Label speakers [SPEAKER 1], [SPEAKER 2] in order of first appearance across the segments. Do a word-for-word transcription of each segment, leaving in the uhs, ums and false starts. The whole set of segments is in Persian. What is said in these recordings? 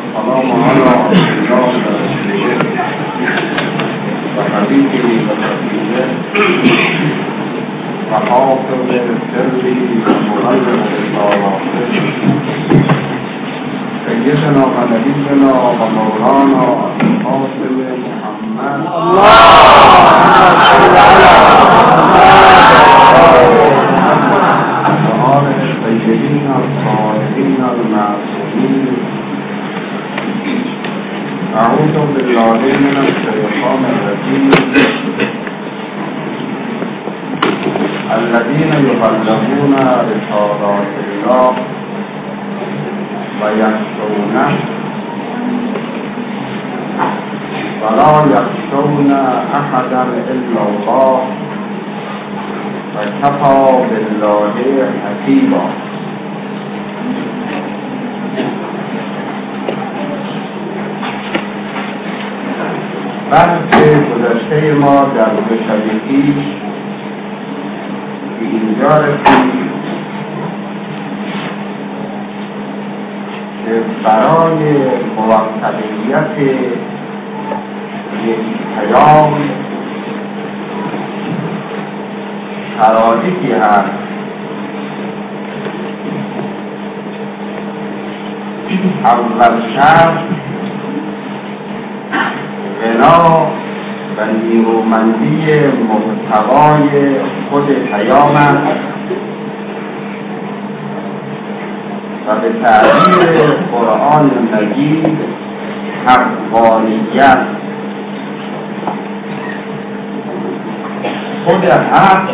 [SPEAKER 1] والسلام على رسول وحبيبه وحبيبه وحافظ سره ومنظم رسالاته سيدنا ونبينا ومولانا القاسم محمد اللهم صل على وآل الطيبين الطاهرين المعصومين. أعوذ بالله من الشيطان الرجيم الذين يبلغون رسالات الله ويخشونه ولا يخشون أحدا إلا الله وكفى بالله حسيبا. بحث گذشته ما در شب پیش به اینجا رسید که برای موفقیت یک پیام شرایطی هست. اول شرط غنا و نیرومندی محتوای خود پیام است و به تعبیر قرآن مجید حقانیت. خود حق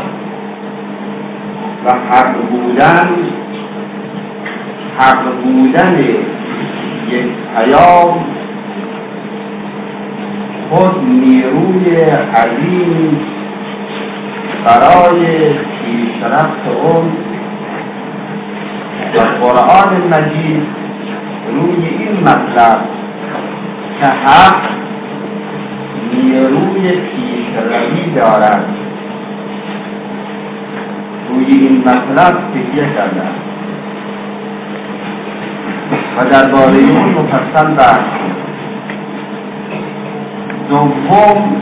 [SPEAKER 1] و حق بودن حق بودن یک پیام خود نیروی عظیم برای پیشرفت اون و قرآن مجید روی این مطلب که حق نیروی پیشروی دارد روی این مطلب تکیه کرده و درباره اون مفصل بحث. دوم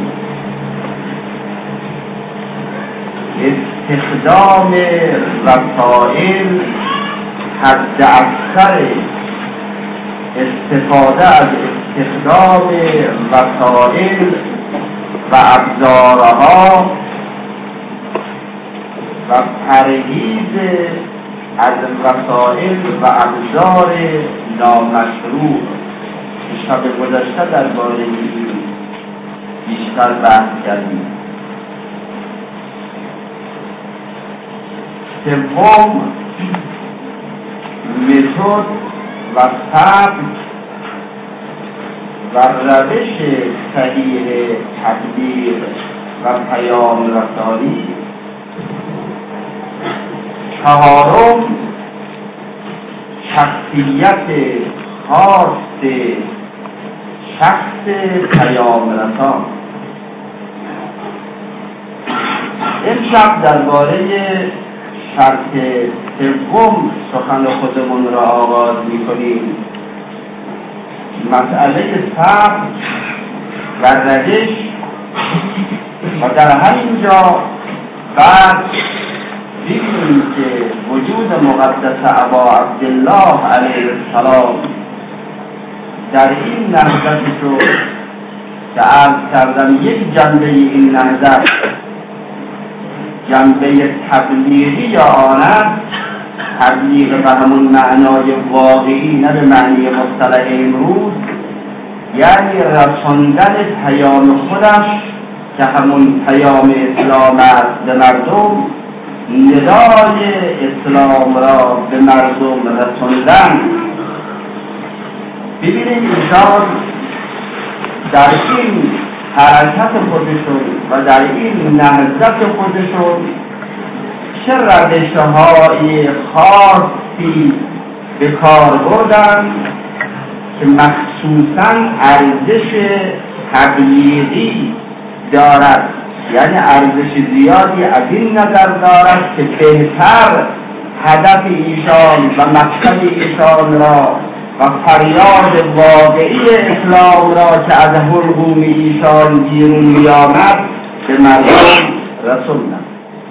[SPEAKER 1] استخدام وسایل حد اکثر استفاده از استخدام وسایل و ابزارها و پرهیز از وسایل و ابزار نامشروع. شب گذشته درباره این بیشتر بحث کردیم. سوم متد و سبک و روش صحیح تبلیغ و پیام رسانی. چهارم شخصیت خاص شخص پیام رسان. امشب درباره شرط سوم سخن خودمون را آغاز می‌کنیم. مسئله سبک و روش و در همین جا بعد دیدیم که وجود مقدس ابا عبدالله علیه السلام در این نهضت شد که عرض کردم یک جنبه این نهضت جنبه تبلیغی آن است. تبلیغ به همون معنای واقعی، نه به معنی مصطلح امروز، یعنی رساندن پیام خودش که همون پیام اسلام است به مردم، ندای اسلام را به مردم رساندن. ببینید ایشان در این حرکت خودشون و در این نهضت خودشون چه روش‌های خاصی به کار بردن که مخصوصاً ارزش تبلیغی دارد، یعنی ارزش زیادی از این نظر دارد که بهتر هدف ایشان و مقصد ایشان را و فریاد واقعی اسلام را که از حلقوم ایشان بیرون می‌آمد به مردم رسوندند.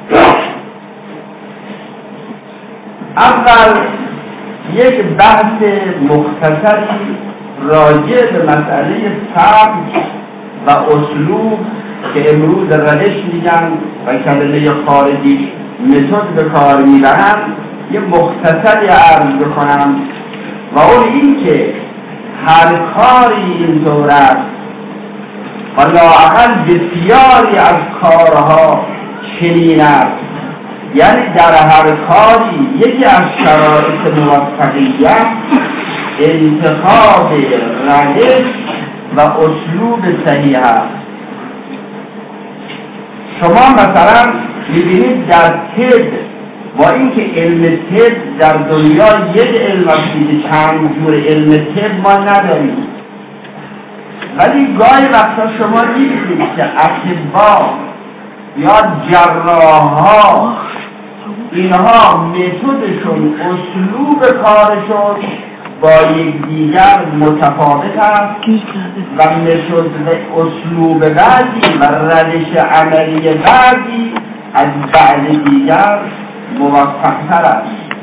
[SPEAKER 1] اول یک بحث مختصری راجع به مسئله سبک و اسلوب که امروز روش میگن و کلمه خارجی متد به کار میبرن یه مختصری عرض بکنم و اون این که هر کاری اینطور است و لااقل بسیاری از کارها چنین است، یعنی در هر کاری یکی از شرایط موفقیت انتخاب روش و اسلوب صحیح است. شما مثلا می‌بینید در طب با اینکه علم طب در دنیا یک علم است، چند جور علم طب ما نداریم، ولی گاهی وقتا شما می‌بینید که اطباء یا جراح‌ها اینها متدشون اسلوب کارشون با یکدیگر متفاوت است و متد و اسلوب بعضی و روش عملی بعضی از بعض دیگر موفق‌تر است.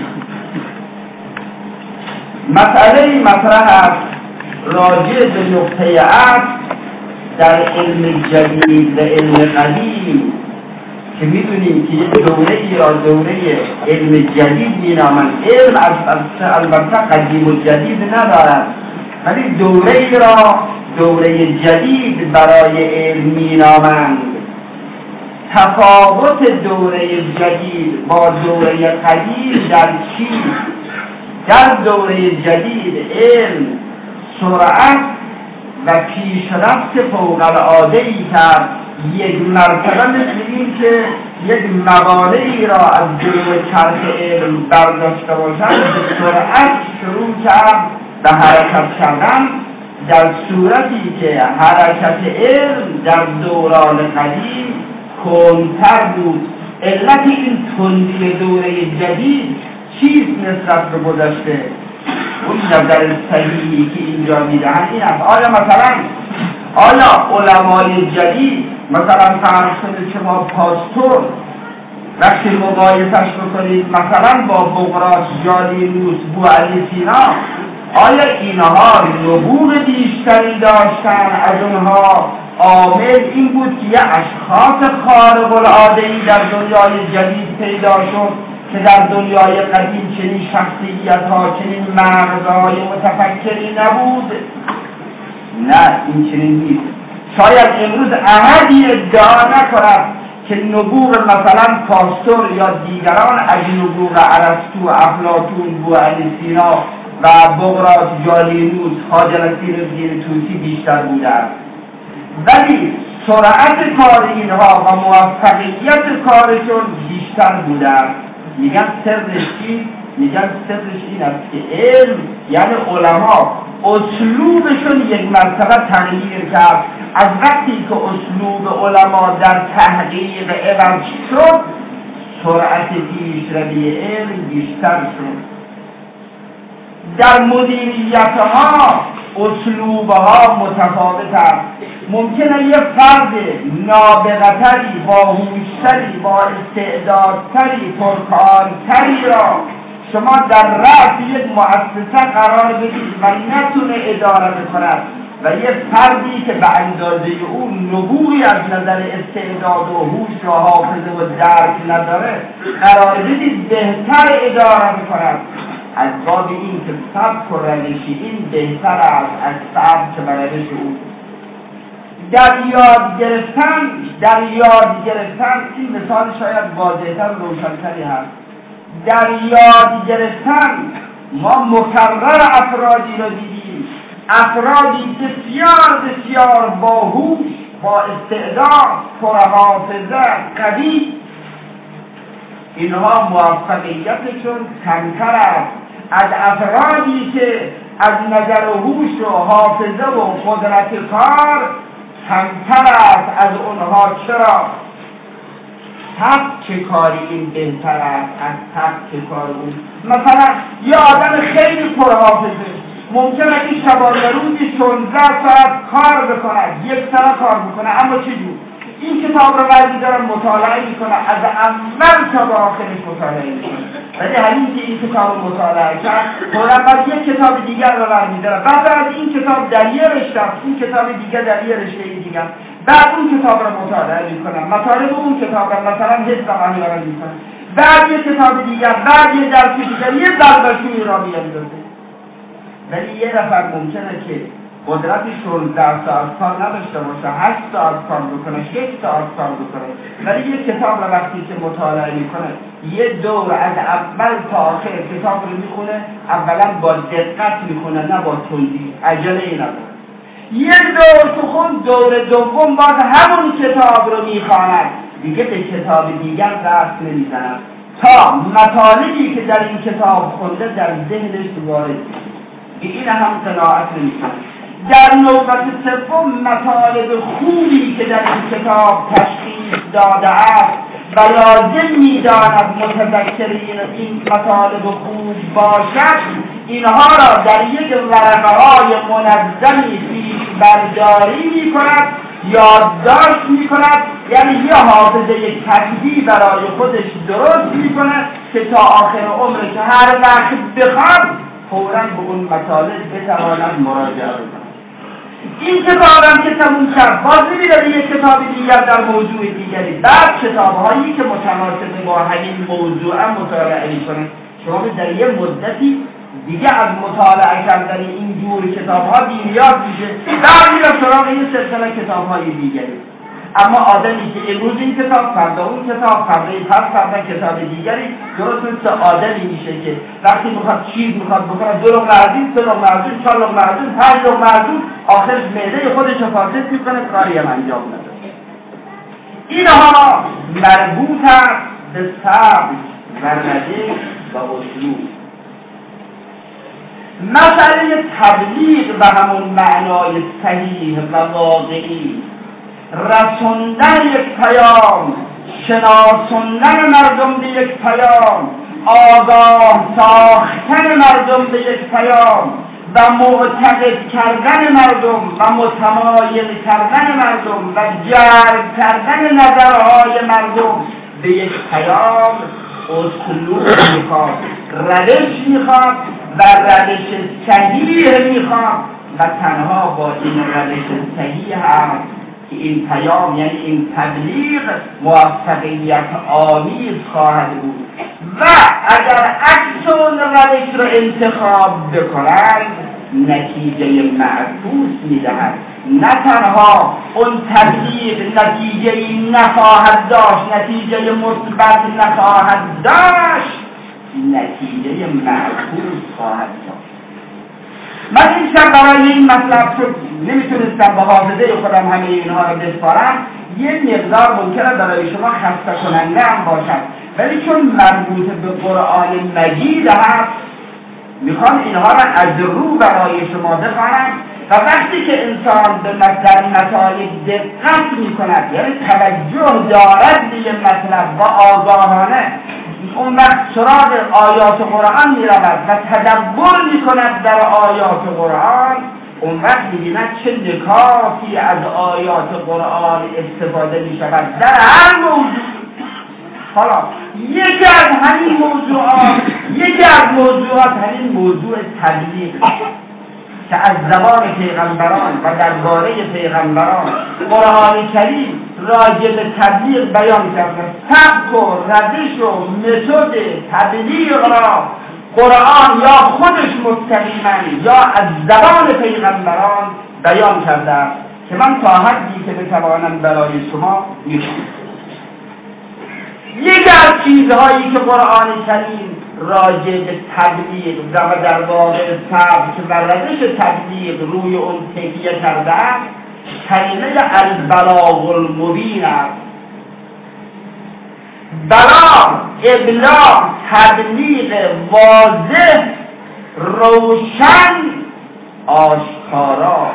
[SPEAKER 1] مسئله مطرح است راجع به نقطه عطف در علم جدید و علم قدیم که میدونیم که یک دوره ای را دوره علم جدید مینامند. علم البته قدیم و جدید ندارد، ولی دوره ای را دوره جدید برای علم مینامند. تفاوت دوره جدید با دوره قدیم در چیست؟ در دوره جدید علم سرعت و پیشرفت فوق‌العاده‌ای کرد. یک مرتبه مثل این که یک مقاله ای را از جلوی چرخ علم برداشته باشند به سرعت شروع کرد به حرکت کردن، در صورتی که حرکت علم در دوران قدیم کندتر بود. علت این تندی دوره جدید چیست نسبت به گذشته؟ اون نظر صحیحی که اینجا میدهند این است. آیا مثلا آیا علمای جدید مثلا فرض کنید که ما پاستور وقتی مقایسش بکنید مثلا با بقراط، جالینوس، بوعلی سینا، آیا اینها نبوغ بیشتری داشتن از اونها؟ عامل این بود که یه اشخاص خارق العاده‌ای در دنیای جدید پیدا شد که در دنیای قدیم چنین شخصیت‌ها، چنین مغزهای متفکری نبود؟ نه، این چنین نیست. شاید امروز احدی ادعا نکند که نبوغ مثلا پاستور یا دیگران از نبوغ ارسطو، افلاطون، بوعلی سینا و بقراط، جالینوس، خواجه نصیرالدین طوسی بیشتر بوده است، ولی سرعت کار اینها و موفقیت کارشون بیشتر بوده است. میگن سرش چی؟ میگن سرش این است که علم یعنی علما اسلوبشون یک مرتبه تغییر کرد. از وقتی که اسلوب علما در تحقیق عوض شد، سرعت پیشروی علم بیشتر شد. در مدیریت ها اسلوب ها متفاوت است. ممکنه یه فرد نابغه‌تری، باهوشتری، با استعدادتری، پرکارتری را شما در رأس یک مؤسسه قرار بدید و نتونه اداره بکند و یه فردی که به اندازه او نبوغی از نظر استعداد و هوش و حافظه و درک نداره قرار بدید بهتر اداره بکند. از باب این که سبک و روشی این بهتر است از سبک و روش او. در یاد گرفتن در یاد گرفتن این مثال شاید واضح‌تر و روشن‌تری هست. در یاد گرفتن ما مکرر افرادی را دیدیم، افرادی بسیار بسیار باهوش، با استعداد، پرحافظه، قوی، اینها موفقیتشون کمتر است از افرادی که از نظر هوش و حافظه و قدرت کار کمتر است از اونها. چرا؟ سبک کاری این بهتر است از سبک کار اون. مثلا یه آدم خیلی پرحافظه ممکنه این شبانه روزی شانزده ساعت کار بکند، یک ساعت کار بکنه، اما چجور؟ این کتاب رو برمی دارم مطالعه میکنه، از اول تا به آخرش مطالعه میکنه. ولی همین که این کتاب رو مطالعه کرد، فوراً بعد یک کتاب دیگر رو برمی دارم، بعد از این کتاب در یه رشته، این کتاب دیگر در یه رشته دیگر، بعد اون کتاب رو مطالعه میکنم، مطالب اون کتاب رو مثلا حفظ معنی رو میکنم، بعد یک کتاب دیگر، بعد یه درس دیگر، یه بلبشویی را میاندازه. ولی یه نفر ممکنه که قدرت شانزده ساعت کار نداشته باشه، هشت ساعت کار بکنه، شش ساعت کار بکنه، ولی یک کتاب رو وقتی که مطالعه میکنه، یه دور از اول تا آخر کتاب رو میخونه، اولا با دقت میخونه نه با تندی، عجله ای نداره. یک دور تو خون، دور دوم باز همون کتاب رو میخواند، دیگه به کتاب دیگر دست نمیزند تا مطالبی که در این کتاب خونده در ذهنش وارد این هم قناعت نمیکنه. در نوبت سوم مطالب خوبی که در این کتاب تشخیص داده است و لازم می‌داند متذکرین این مطالب خوب باشد، اینها را در یک ورقه‌های منظمی پیش برداری می‌کند، یادداشت می‌کند، یعنی یه حافظه کتبی برای خودش درست می‌کند که تا آخر عمر که هر وقت بخواد فوراً به اون مطالب بتواند مراجعه کنند. این کتاب هم که تموم شد، باز می‌بینه به یک کتاب دیگر در موضوع دیگری، بعد کتاب‌هایی که متناسب با همین موضوع هم مطالعه می‌کنند. شما در یه مدتی دیگه از مطالعه کردن این جور کتاب‌ها بی‌نیاز میشه، بعد میره سراغ این سلسله کتاب‌های دیگری. اما آدمی که امروز این کتاب، فردا اون کتاب، فردا پس فردا کتاب دیگری، درست مثل آدمی میشه که وقتی میخواد چیز میخواد بکنه، دو لقمه از این، سه لقمه از این، چهار لقمه از این، پنج لقمه از این، آخرش معده خودش رو فاسد میکنه، کاری هم انجام نده. اینها مربوط است به صبر و روش و اسلوب. مسئله تبلیغ به همون معنای صحیح و واقعی، رسوندن یک پیام، شناسوندن مردم به یک پیام، آگاه ساختن مردم به یک پیام و معتقد کردن مردم و متمایل کردن مردم و جلب کردن نظرهای مردم به یک پیام اسلوب میخواد، روش میخواد و روش صحیح میخواد و تنها با این روش صحیح هم که این پیام یعنی این تبلیغ موفقیت آمیز خواهد بود و اگر عکس اون روش رو انتخاب بکنند نتیجه معکوس میدهد. نه تنها اون تبلیغ نتیجه نخواهد داشت، نتیجه مثبت نخواهد داشت، نتیجه معکوس خواهد داشت. من این شب برای این مطلب شد نمیتونستم با حافظه خودم همه اینها رو بسپارم، یه مقدار ممکنه برای شما خسته کننده هم باشد، ولی چون مربوط به قرآن مجید هست میخوام اینها را از رو برای شما بخوانم و وقتی که انسان به در مطالب دقت میکند، یعنی توجه دارد به یه مطلب و آگاهانه، اون وقت سراغ آیات قرآن می رود و تدبر می کند در آیات قرآن، اون وقت می بیند چه نکاتی از آیات قرآن استفاده می شود در هر موضوع. حالا یکی از همین موضوعات یکی از موضوعات همین موضوع تبلیغ که از زبان پیغمبران و درباره پیغمبران قرآن کریم راجع به تبلیغ بیان کرده. سبک و روش و متد تبلیغ را قرآن یا خودش مستقیما یا از زبان پیغمبران بیان کرده که من تا حدی که بتوانم برای شما میخونم. یکی از چیزهایی که قرآن کریم راجع به تبلیغ و در واقع سبک و روش تبلیغ روی اون تکیه کرده کلمه البلاغ المبین است. بلاغ، ابلاغ، تبلیغ واضح، روشن، آشکارا.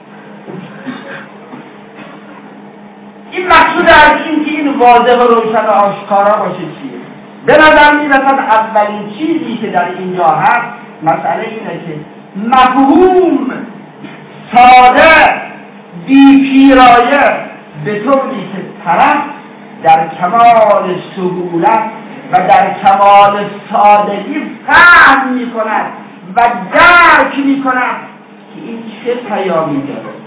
[SPEAKER 1] این مقصود از این که این واضح و روشن و آشکارا باشه چیه؟ به نظر می‌رسد اولین چیزی که در اینجا هست مسئله اینه که مفهوم، ساده، بی پیرایه، به طوری که طرف در کمال سهولت و در کمال سادگی فهم می کند و درک می کند که این چه پیامی داره.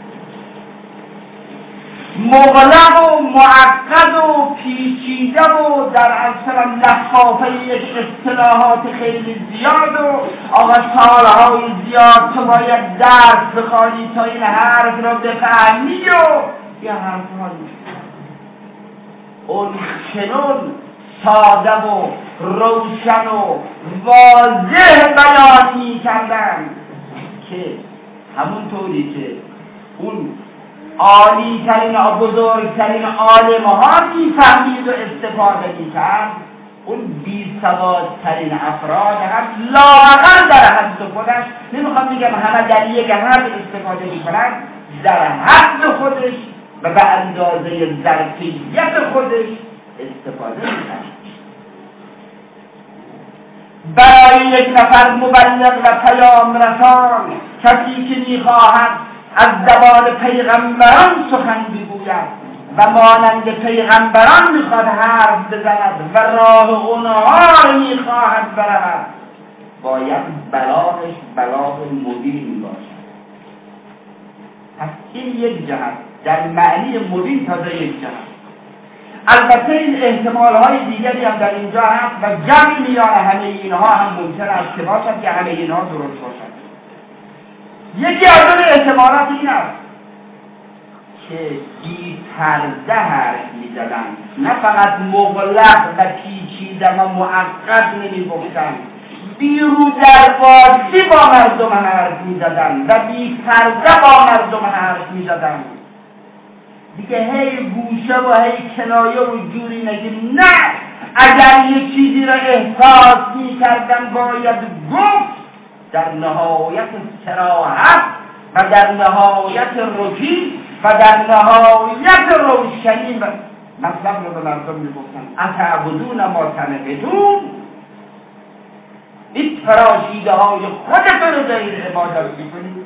[SPEAKER 1] مغلق و معقد و پیچیده و در اصلا لفافه یک اصطلاحات خیلی زیاد و آقا سالهای زیاد تو باید درس بخوانی تا این حرف را بفهمی و یه حرف هایی اون چنون ساده و روشن و واضح بیان می کردن که همونطوری که اون عالی ترین و بزرگترین عالم ها می فهمید و استفاده می کرد، اون بی سواد ترین افراد هم لااقل در حد خودش، نمیخوام بگم همه در یک حد استفاده می کنند، در حد خودش و به اندازه ظرفیت خودش استفاده می کنند. برای یک نفر مبلغ و پیام رسان، کسی که می خواهد از زبان پیغمبران سخن بگوید و مانند پیغمبران میخواد حرف بزند و راه اونها می خواهد برود، باید بلاغش بلاغ مبین باشد. پس این یک جهت در معنی مبین تازه یک جهت. البته این احتمالهای دیگری هم در اینجا هست و جمع میان همه اینها هم ممکن است که باشد که همه اینها درست باشد. یکی از اون احتمالات این است که بی پرده حرف می زدن، نه فقط مغلق و پیچیده و معقد نمی گفتن، بیرو دربازی با مردم حرف می زدن و بی پرده با مردم حرف می زدن. دیگه هی گوشه و هی کنایه و جوری نگیم، نه، اگر یک چیزی را احساس می کردن باید گفت در نهایت صراحت و در نهایت رفیق و در نهایت روشنی مطلب رو به مردم میگفتن. اتعبدون ما تنحتون، این فراشیده های خودتون رو غیر عبادت میکنید.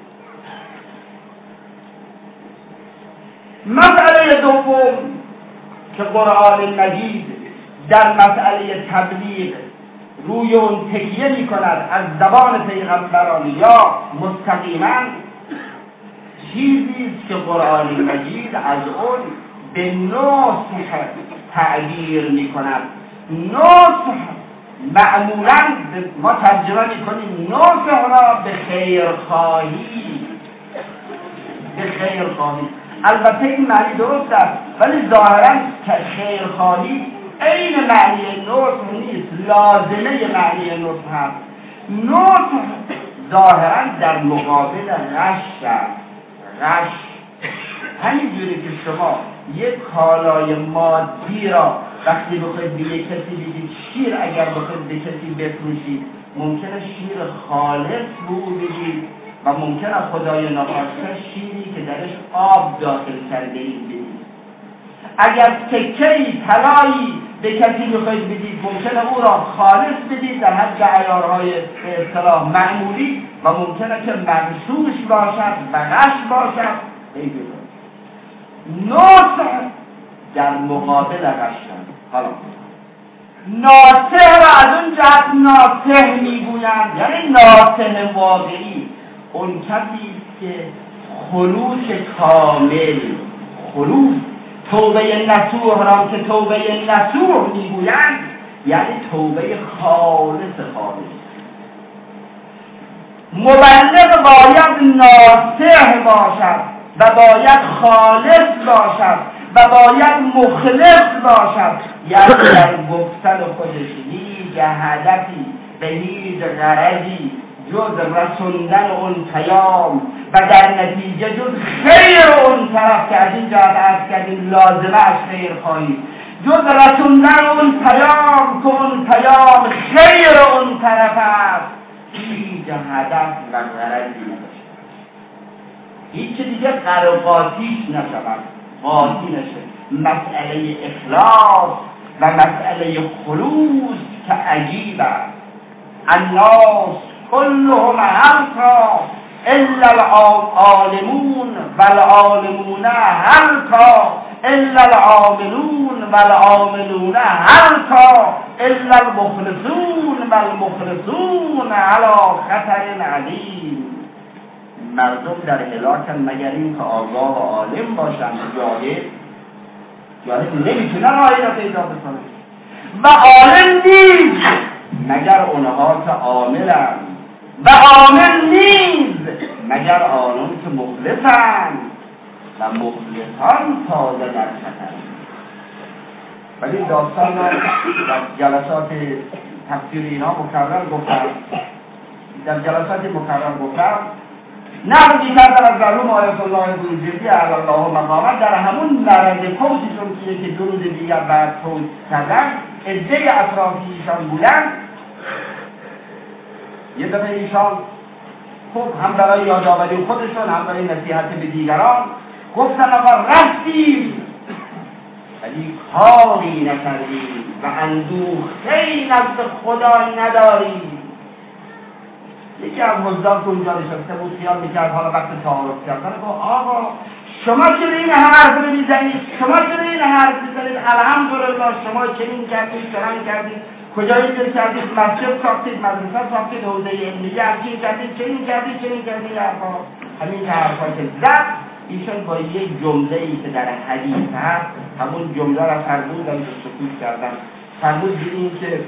[SPEAKER 1] مسئله دوم که قرآن مجید در مسئله تبلیغ روی اون تکیه می کند از زبان پیغمبران یا مستقیما، چیزی که قرآن مجید از اون به نصح تعبیر می کند. نصح معمولا ما ترجمه می کنیم نصح را به خیرخواهی، به خیرخواهی. البته این معنی درست است، ولی ظاهرا خیرخواهی این معنی نصح نیست، لازمه معنی نصح هست. نصح ظاهرا در مقابل غش است. غش همینجوری که شما یک کالای مادی را وقتی بخواید به یک کسی بگید شیر، اگر بخواید به کسی بفروشید ممکنه شیر خالص به او بگید و ممکنه خدای نخواسته شیری که درش آب داخل کرده اید بدید. اگر تکه‌ای طلایی به کسی بخواید بدید ممکنه او را خالص بدید در حد عیارهای به اصطلاح معمولی و ممکنه که مغشوش باشد و غش باشد. نصح در مقابل غشن. حالا ناصح را از اون جهت ناصح میگویند، یعنی ناصح واقعی اون کسی که خلوص کامل، خلوص توبه نصوح را که توبه نصوح میگویند یعنی توبه خالص خالص. مبلغ باید ناصح باشد و باید خالص باشد و باید مخلص باشد، یعنی در گفتن خودش هیچ هدفی به هیچ غرضی جز رسوندن اون پیام و در نتیجه جز خیر اون طرف که از این جهت عرض کردیم لازمه از خیر خواهید، جز رسوندن اون پیام که اون پیام خیر اون طرف است، هیچ هدف و غرضی نباشد، هیچ دیگه قرقاتیش نشود، قاطی نشد. مسئله اخلاص و مسئله خلوص که عجیب است. الناس كلهم هلكا الا العالمون والعالمون هلكا الا العاملون والعاملون هلكا الا المخلصون والمخلصون على خطر علیم. مردم در هلاکن مگر این که آگاه و عالم باشند. جاهل جاهل نمیتونه راهی را پیدا بکنه و عالم نیست مگر اونها که عاملند و عامل نیست مگر آنان که مخلصند و مخلصان تازه در خطر. ولی داستان را در جلسات تفسیر اینا مکرر گفتم در جلسات مکرر گفتم نقلی کردن از مرحوم آیت الله بروجردی علی الله مقامت در همون مرض فوتشون که دو روز دیگر بعد فوت کردن عده اطرافی ایشان بودن. یه دفعه ایشان خوب هم برای یادآوری خودشون هم برای نصیحت به دیگران گفتن آقا رفتیم ولی کاری نکردیم و اندوخته‌ای نزد خدا نداریم. یکی از مزدان که اونجا نشسته بود خیال میکرد حالا وقت تعارف کردن گفت آقا شما چرا این حرف رو میزنید؟ شما چرا این حرف میزنید؟ الحمدلله شما چنین کردید چنان کردید کجایی دل کردید مسجد ساختید مدرسه ساختید حوزه علمیه همچین کردید چنین کردید چنین کردید حرفا همین حرفا که زد ایشون با یک جمله ای که در حدیث هست همون جمله را فرمودن که سکوت کردن. فرمود دیدیم که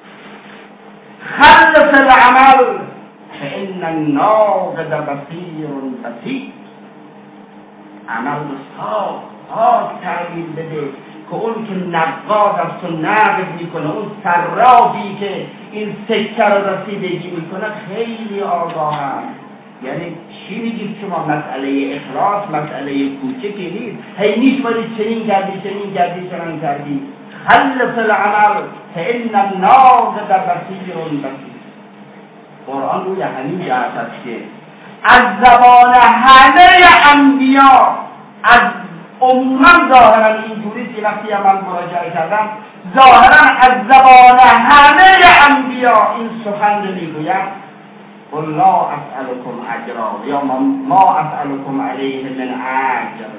[SPEAKER 1] خلص العمل فإن الناقد بصیر بصیر. عمل رو صاف پاک تغییر بده که اون که نقاد است و نقد میکنه اون صرافی که این سکه رو رسیدگی میکنه خیلی آگاه هم. یعنی چی میگید شما؟ مسئله اخلاص مسئله کوچکی نیست. هی نیست ولی چنین کردی چنین کردی چنین کردی. خلص العمل فإن الناقد بصیر بصیر. قرآن روی همین جهت است که از زبان همه انبیا از عموما ظاهرا اینجوری که وقتی من مراجعه کردم ظاهرا از زبان همه انبیا این سخن رو میگوید قل لا اسألكم اجرا یا ما اسألكم علیه من اجر.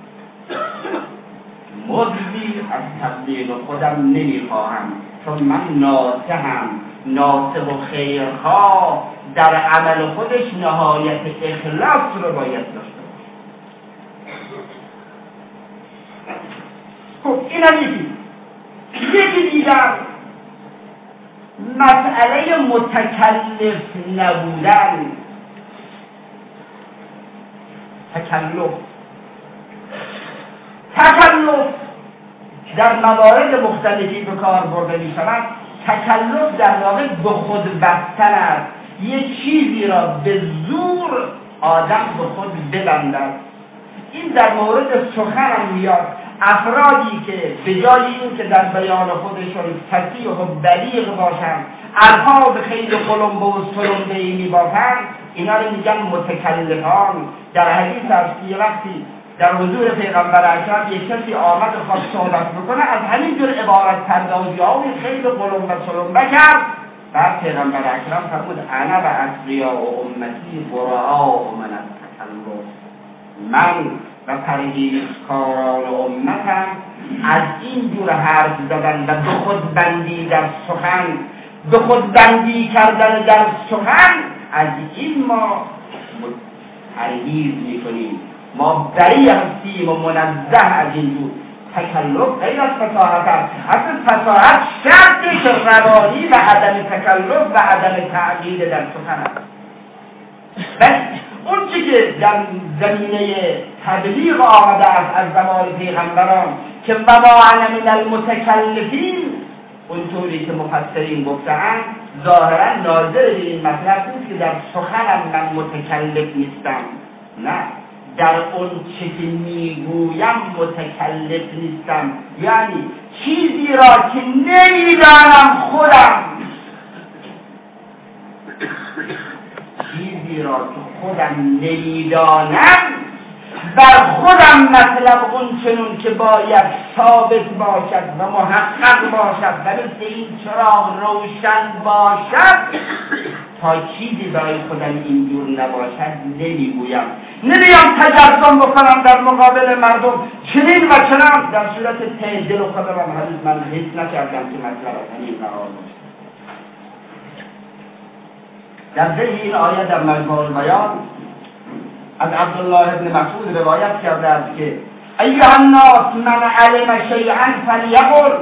[SPEAKER 1] مزدی از تبلیغ خودم نمیخواهم چون من ناصحم ناصح و خیرخواه در عمل خودش نهایت اخلاص رو باید داشته باشه. خب این هم یکی یکی دیگر مسئله متکلف نبودن. تکلف تکلف در موارد مختلفی به کار برده می شود. تکلف در واقع به خود بستن است. یک چیزی را به زور آدم به خود ببندد. این در مورد سخن هم میاد. افرادی که به جای این که در بیان خودشون فصیح و بلیغ باشند الفاظ خیلی قلمبه و سلمبه‌ای میبافند اینا رو میگن متکلفان. در حدیث هست یه وقتی در حضور پیغمبر اکرم یک کسی آمد و خواست صحبت بکنه از همین جور عبارت پردازی ها و خیلی قلمبه سلمبه کرد. بعد پیغمبر اکرم فرمود انا و اصفیا و امتی براء من التکلف. من و پرهیزکاران امتم از این جور حرف زدن و به خود بندی در سخن به خود بندی کردن در سخن از این ما پرهیز میکنیم. ما بری هستیم و منزه از این جور تکلف. غیر از فصاحت است. اصلا فصاحت شرطش روانی و عدم تکلف و عدم تعقید در سخن است. بس اون چی که در زمینه تبلیغ آمده است از زمان پیغمبران که و ما انا من المتکلفین اونطوری که مفسرین گفتند ظاهرا ناظر به این مطلب بود که در سخنم من متکلف نیستم. نه، در اون چی که میگویم متکلف نیستم. یعنی چیزی را که نمیدانم خودم چیزی را که خودم نمیدانم بر خودم مطلب اون چنون که باید ثابت باشد و محقق باشد و مثل این چراغ روشن باشد تا چیزی برای خودم اینجور نباشد نمیگویم، نمیام تجسم بکنم در مقابل مردم چنین و چنان، در صورت ته دل و خودم هنوز من حس نکردم که مطلب از این قرار باشه. در ذهن این آیه در مجموع البیان از عبدالله ابن مسعود روایت کرده است که ایها الناس من علم شیئا فلیقل،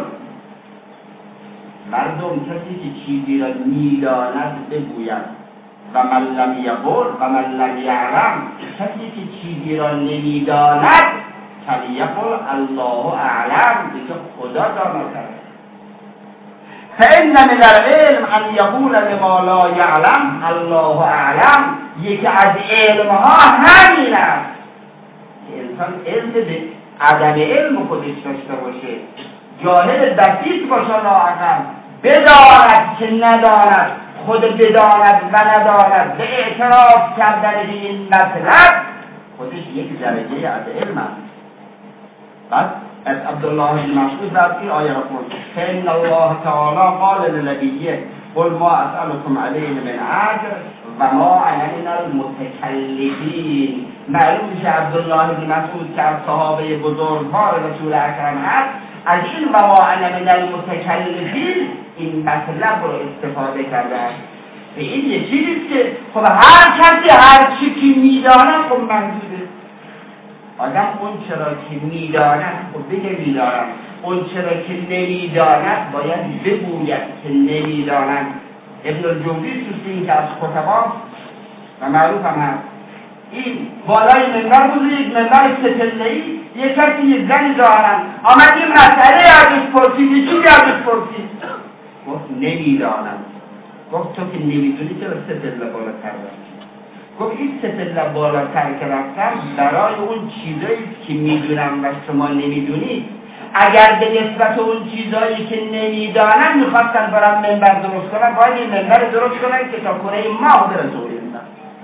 [SPEAKER 1] مردم کسی که چیزی را میداند بگوید، و من لم یقل و من لم یعلم، کسی که چیزی را نمیداند فلیقل الله اعلم، دیگه خدا داناتر. فإن من العلم ان یقول لما لا یعلم الله اعلم، یکی از علمها همین است که انسان علم به عدم علم خودش داشته باشه، جاهل بسیط باشه، ناعقل بداند که نداند، خود بداند و نداند، به اعتراف کردن به این مطلب خودش یک درجه از علم است. بعد از عبدالله بن مسعود بعد این آیه را خوند: فإن الله تعالی قال لنبیه قل ما اسألكم علیه من اجر و ما انا من المتکلفین. معلوم میشه عبدالله بن مسعود که از صحابه بزرگوار رسول اکرم هست، از این و ما انا من المتکلفین این مطلب رو استفاده کرده است. به این یه چیزیست که خب هر کسی هر چی که میداند خب محدوده. آدم اون چرا که میداند خب بگه میدانم، اون چرا که نمیداند باید بگوید که نمیداند. ابن الجوزی توسی که از خطبا و معروف هم هست، این بالای منبر بود، یک منبر ستله‌ای، یک کسی یک زنی دارن آمد این مسئله ازش پرسید، یه چیزی ازش پرسید، گفت نمیدانم. گفت تو که نمیدونی چرا ستله بالاتر رفتی؟ گفت این ستله بالاتر که رفتم برای اون چیزایی که میدونم و شما نمیدونید. اگر به نسبت اون چیزایی که نمیدانم میخواستن برام منبر درست کنن، باید این منبر درست کنن که تا کره ماه برسه اون منبر.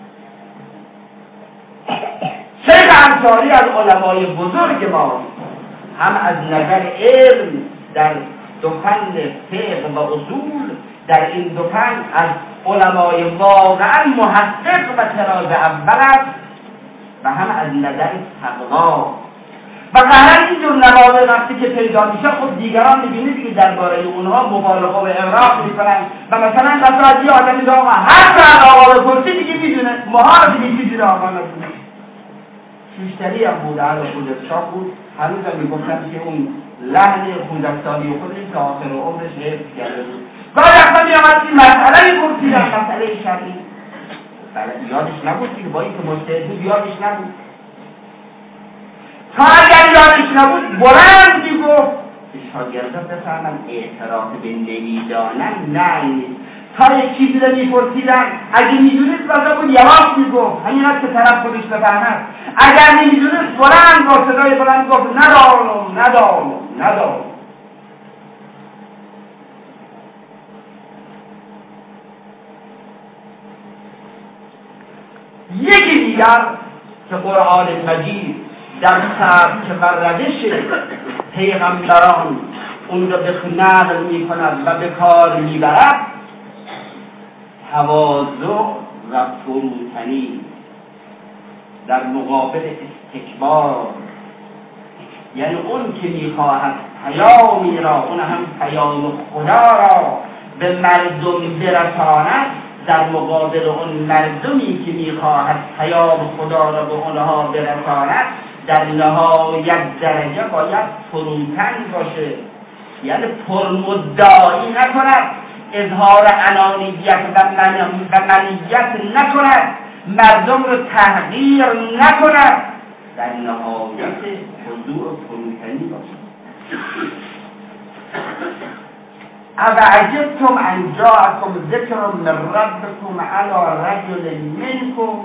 [SPEAKER 1] شیخ انصاری از علمای بزرگ ما هم از نظر علم در دو فن فقه و اصول، در این دو فن از علمای واقعا محقق و طراز اول است، و هم از نظر تقوا. و قهرن اینجور نوابق وقتی که پیدا میشه خب دیگران میبینید که درباره اونها مبالغه و اغراق میکنن و مثلا قصد یه آدمی دارم هر چند آقا بپرسی دیگه میدونه، ماها دیگه چیزی را آقا نکنه. شیشتری هم بود، اهل خوزستان بود، هنوز هم میگفتن که اون لحن خوزستانی خودش که آخر عمرش حفظ کرده بود. گاهی اصلا میامد که مسئله پرسیدن، مسئله شرعی بله یادش نبود که با این که مجتهد بود یادش نبود. تا اگر یادش نبود بلند میگفت شاگردا بفهمن اعتراف به نمیدانن نه نیست. تا یک چیزی رو میپرسیدن اگه میدونست بازا بود یواش میگفت، همین هست که طرف خودش بفهمد. اگر نمیدونست بلند با صدای بلند گفت ندانم ندانم ندانم. یکی دیگر که قرآن مجید در سبک و روش پیغمبران اون را به نقل می کند و به کار می برد، تواضع و فروتنی در مقابل استکبار. یعنی اون که می خواهد پیامی را، اون هم پیام خدا را به مردم برساند، در مقابل اون مردمی که میخواهد پیام خدا را به اونها برساند در نهایت درجه باید فروتن باشه. یعنی پرمدعی نکند، اظهار انانیت و منیت نکند، مردم رو تحقیر نکند، در نهایت خضوع و فروتنی باشه. اَوَعَجِبْتُمْ أَنْ جَاءَكُمْ ذِكْرٌ مِّن رَّبِّكُمْ عَلَىٰ رَجُلٍ مِّنكُمْ.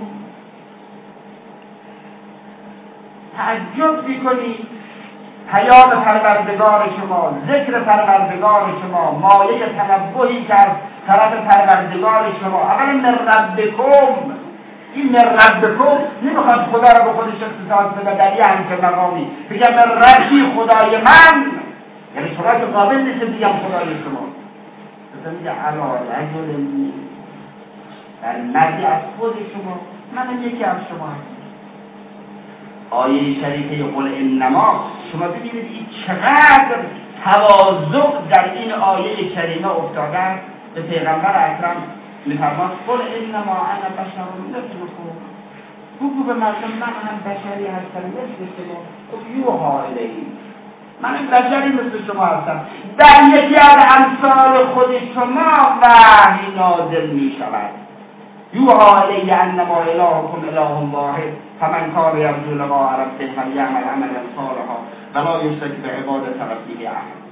[SPEAKER 1] تعجب می‌کنید پیام پروردگار شما، ذکر پروردگار شما، مایه تنبهی که از طرف پروردگار شما. اولا من ربکم، این من ربکم نمیخواد خدا را به خودش اختصاص بده در یه همچه مقامی، بگم من ربی خدای من، یعنی شما که قابل نیست بگم خدای شما. مثلا میگه علا رجل در مردی از خود شما، منم یکی از شما هستم. آیه شریفه قل انما، شما ببینید این چقدر تواضع در این آیه کریمه افتاده است. به پیغمبر اکرم می‌فرماد قل انما انا بشر مثلکم، بگو به مردم من هم بشری هستم مثل شما. خب یوحی الیه، من بشری مثل شما هستم، در یکی از امثال خود شما وحی نازل می شود. یوحی الیه انما الهکم اله واحد فمن کان یرجو لقاء ربه فلیعمل عملا صالحا ولا یشرک بعبادة ربه احدا.